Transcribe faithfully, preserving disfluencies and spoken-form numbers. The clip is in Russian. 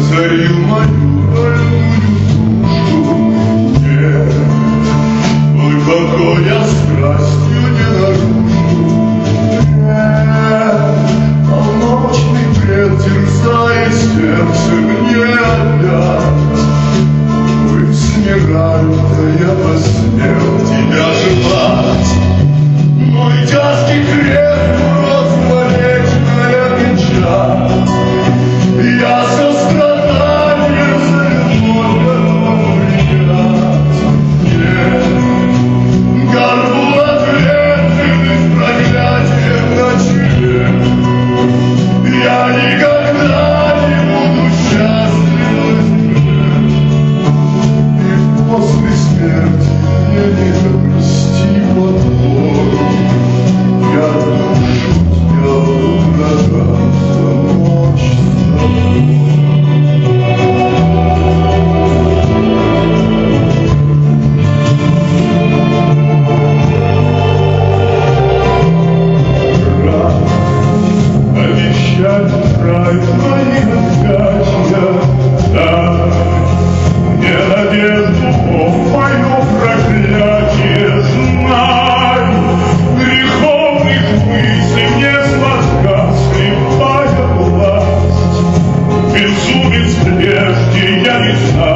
озарил мою больную душу. Нет, глубоко я страстью не нарушу. Нет, полночный бред терзает сердце мне опять. Вы снегами-то я посмел тебя желать. Мой тяжкий крест, просто вечная печаль. Я состраданием за любовь готов принять. Нет, горбу ответственность проклятием на челе. Я никогда не буду счастлив без тебя. И после смерти мне недопустимо твой. Я душу сделал врагам за ночь с тобой. Рад обещать рай твоим опять я, да, мне надежду, о, мое проклятие, знай, греховных мыслей мне сладка слепая власть. Безумец прежде я не знал.